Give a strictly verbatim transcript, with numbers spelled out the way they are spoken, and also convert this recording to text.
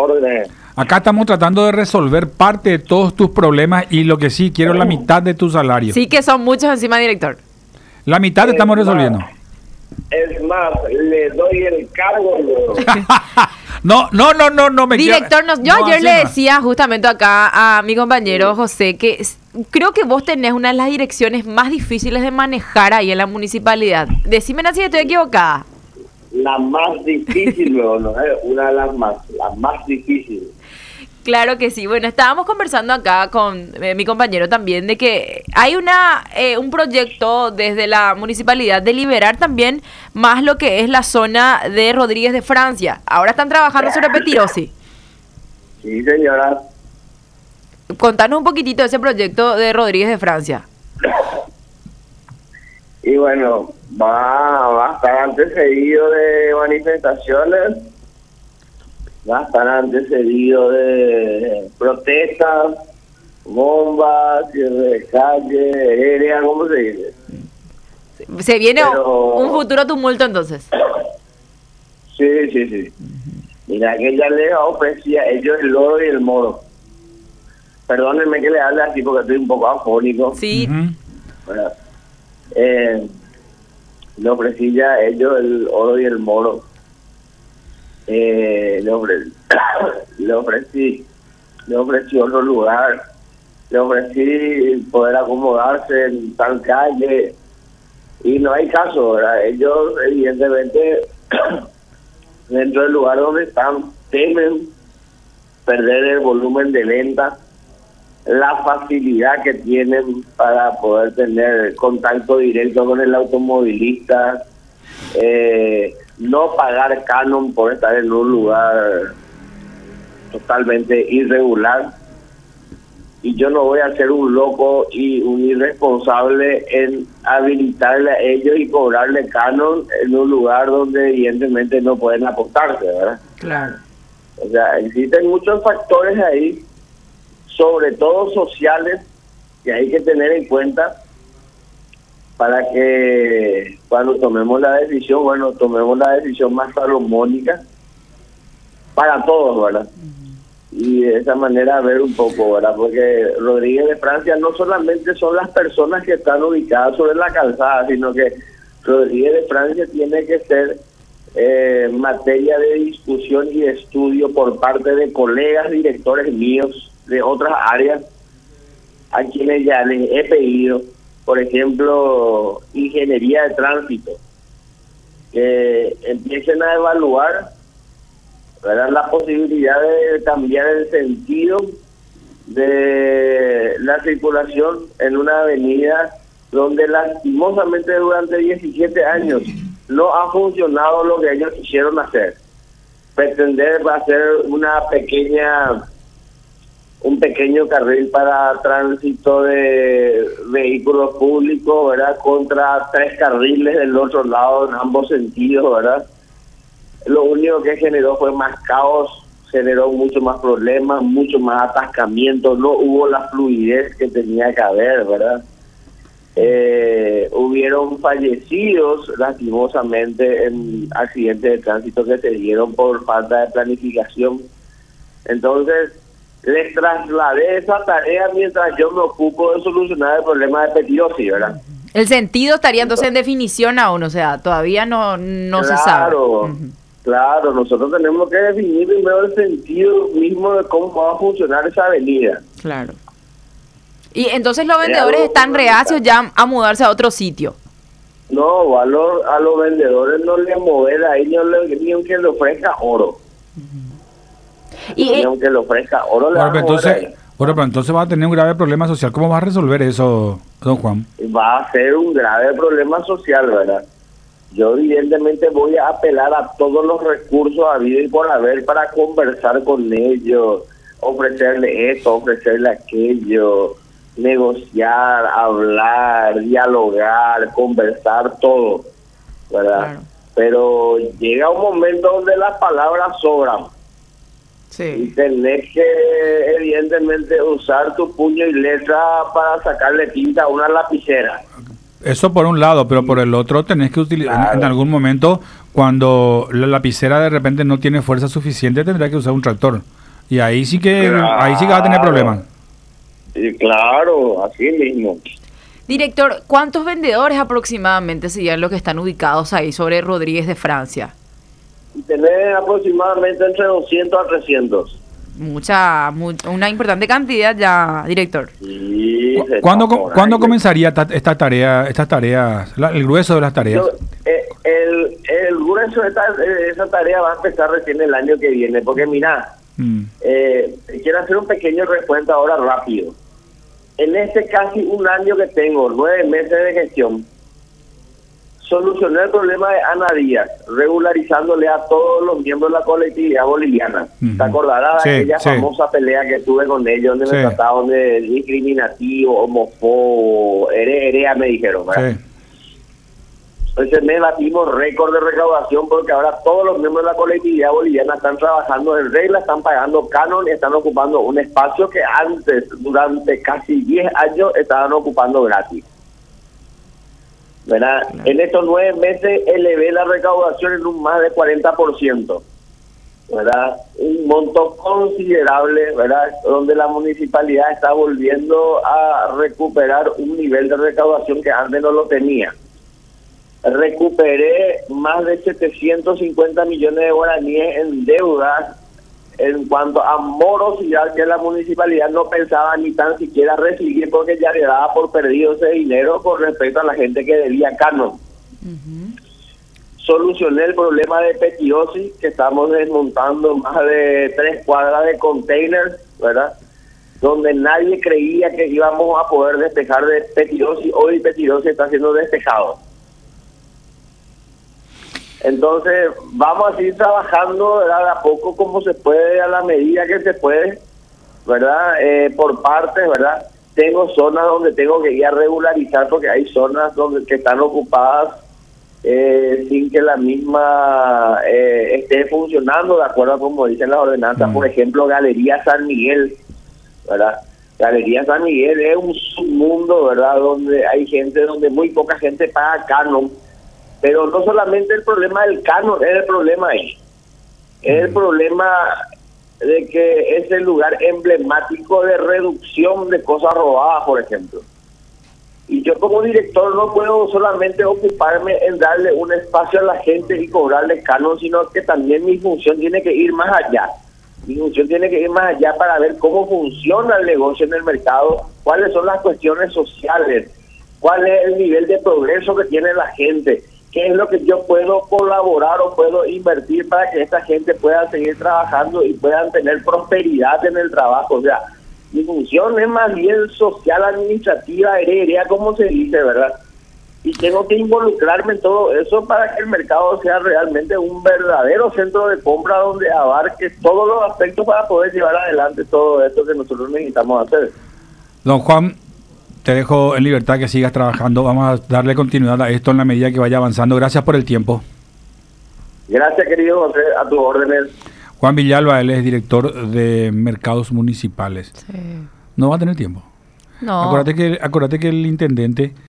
órdenes. Acá estamos tratando de resolver parte de todos tus problemas y lo que sí, quiero la mitad de tu salario. Sí, que son muchos encima, director. La mitad estamos resolviendo. Es más, le doy el cargo. No, no, no, no, no me Director, nos, yo no, ayer le no. decía justamente acá a mi compañero José que s- creo que vos tenés una de las direcciones más difíciles de manejar ahí en la municipalidad. Decime si estoy equivocada. La más difícil, ¿no? ¿no? Una de las más, la más difícil. Claro que sí. Bueno, estábamos conversando acá con eh, mi compañero también de que hay una eh, un proyecto desde la municipalidad de liberar también más lo que es la zona de Rodríguez de Francia. Ahora están trabajando sobre Petirosi. Sí, señora. Contanos un poquitito de ese proyecto de Rodríguez de Francia. Y bueno, va, va a estar antecedido de manifestaciones, va a estar antecedido de protestas, bombas, cierre de calle, aérea, ¿cómo se dice? Se viene Pero- un futuro tumulto entonces. Sí, sí, sí. Mira, que ya les ofrecía a ellos el oro y el moro. Perdónenme que le hable así porque estoy un poco afónico. Sí. Ujú. Bueno, eh, le ofrecí ya a ellos el oro y el moro. Eh, le, ofre- le ofrecí le ofrecí otro lugar, le ofrecí poder acomodarse en tal calle y no hay caso, ¿verdad? Ellos evidentemente dentro del lugar donde están temen perder el volumen de venta, la facilidad que tienen para poder tener contacto directo con el automovilista, eh, no pagar canon por estar en un lugar totalmente irregular. Y yo no voy a ser un loco y un irresponsable en habilitarle a ellos y cobrarle canon en un lugar donde evidentemente no pueden apostarse, ¿verdad? Claro. O sea, existen muchos factores ahí, sobre todo sociales, que hay que tener en cuenta para que cuando tomemos la decisión, bueno, tomemos la decisión más salomónica para todos, ¿verdad? Y de esa manera ver un poco, ¿verdad? Porque Rodríguez de Francia no solamente son las personas que están ubicadas sobre la calzada, sino que Rodríguez de Francia tiene que ser eh, materia de discusión y de estudio por parte de colegas directores míos de otras áreas, a quienes ya les he pedido, por ejemplo, ingeniería de tránsito, que empiecen a evaluar, ¿verdad?, la posibilidad de cambiar el sentido de la circulación en una avenida donde lastimosamente durante diecisiete años no ha funcionado lo que ellos quisieron hacer. Pretender hacer una pequeña un pequeño carril para tránsito de vehículos públicos, ¿verdad?, contra tres carriles del otro lado en ambos sentidos, ¿verdad? Lo único que generó fue más caos, generó mucho más problemas, mucho más atascamiento, no hubo la fluidez que tenía que haber, ¿verdad? Eh, hubieron fallecidos lastimosamente en accidentes de tránsito que se dieron por falta de planificación. Entonces, les trasladé esa tarea mientras yo me ocupo de solucionar el problema de Petirosi, ¿verdad? El sentido estaría entonces en definición aún, o sea, todavía no, no claro, se sabe. Ujú. Claro, nosotros tenemos que definir primero el sentido mismo de cómo va a funcionar esa avenida. Claro. Y entonces los Es vendedores algo están reacios fundamental. ya a mudarse a otro sitio. No, a los, a los vendedores no les mover ahí ni, le- ni aunque le ofrezca oro. Y, Ni eh, aunque le ofrezca oro, le Bueno, van pero a mover entonces, ahí. bueno, pero entonces va a tener un grave problema social. ¿Cómo vas a resolver eso, don Juan? Va a ser un grave problema social, ¿verdad? Yo evidentemente voy a apelar a todos los recursos habidos y por haber para conversar con ellos, ofrecerle esto, ofrecerle aquello, negociar, hablar, dialogar, conversar, todo, ¿verdad? Claro. Pero llega un momento donde las palabras sobran y sí. tenés que evidentemente usar tu puño y letra para sacarle tinta a una lapicera. Eso por un lado, pero por el otro tenés que utilizar, Claro. en algún momento, cuando la lapicera de repente no tiene fuerza suficiente, tendrá que usar un tractor. Y ahí sí que Claro. ahí sí que va a tener problemas. Y claro, así mismo. Director, ¿cuántos vendedores aproximadamente serían los que están ubicados ahí sobre Rodríguez de Francia? Y tenés aproximadamente entre doscientos a trescientos. Mucha, mu- una importante cantidad ya, director. Sí, ¿Cu- se ¿Cuándo, está co- por ¿cuándo ahí. comenzaría ta- esta tarea, estas tareas, la- el grueso de las tareas? Yo, eh, el, el grueso de esta- de esa tarea va a empezar recién el año que viene, porque mira, Mm. eh, quiero hacer un pequeño recuento ahora rápido. En este casi un año que tengo, nueve meses de gestión, solucioné el problema de Ana Díaz, regularizándole a todos los miembros de la colectividad boliviana. Ujú. ¿Te acordarás Sí, de aquella sí. famosa pelea que tuve con ellos, donde Sí. me trataban de discriminativo, homófobo, ere, erea, me dijeron, ¿verdad? Sí. Ese mes batimos récord de recaudación porque ahora todos los miembros de la colectividad boliviana están trabajando en regla, están pagando canon, están ocupando un espacio que antes, durante casi diez años, estaban ocupando gratis. ¿Verdad? En estos nueve meses elevé la recaudación en un más de cuarenta por ciento. ¿Verdad? Un monto considerable, ¿verdad? Donde la municipalidad está volviendo a recuperar un nivel de recaudación que antes no lo tenía. Recuperé más de setecientos cincuenta millones de guaraníes en deudas en cuanto a morosidad que la municipalidad no pensaba ni tan siquiera recibir porque ya le daba por perdido ese dinero con respecto a la gente que debía canon. Solucioné el problema de petiosis, que estamos desmontando más de tres cuadras de containers, ¿verdad? Donde nadie creía que íbamos a poder despejar de petiosis. Hoy petiosis está siendo despejado. Entonces, vamos a seguir trabajando, ¿verdad? De a poco como se puede, a la medida que se puede, ¿verdad? Eh, por partes, ¿verdad? Tengo zonas donde tengo que ir a regularizar porque hay zonas donde que están ocupadas eh, sin que la misma eh, esté funcionando de acuerdo a como dicen las ordenanzas. Mm. Por ejemplo, Galería San Miguel, ¿verdad? Galería San Miguel es un submundo, ¿verdad? Donde hay gente, donde muy poca gente paga canon. Pero no solamente el problema del canon es el problema ahí. Es el problema de que es el lugar emblemático de reducción de cosas robadas, por ejemplo. Y yo como director no puedo solamente ocuparme en darle un espacio a la gente y cobrarle canon, sino que también mi función tiene que ir más allá. Mi función tiene que ir más allá para ver cómo funciona el negocio en el mercado, cuáles son las cuestiones sociales, cuál es el nivel de progreso que tiene la gente, qué es lo que yo puedo colaborar o puedo invertir para que esta gente pueda seguir trabajando y puedan tener prosperidad en el trabajo. O sea, mi función es más bien social, administrativa, heredera, como se dice, ¿verdad? Y tengo que involucrarme en todo eso para que el mercado sea realmente un verdadero centro de compra donde abarque todos los aspectos para poder llevar adelante todo esto que nosotros necesitamos hacer. Don Juan, te dejo en libertad que sigas trabajando. Vamos a darle continuidad a esto en la medida que vaya avanzando. Gracias por el tiempo. Gracias, querido José, a tus órdenes. Juan Villalba, él es director de Mercados Municipales. Sí. No va a tener tiempo. No. Acuérdate que, acuérdate que el intendente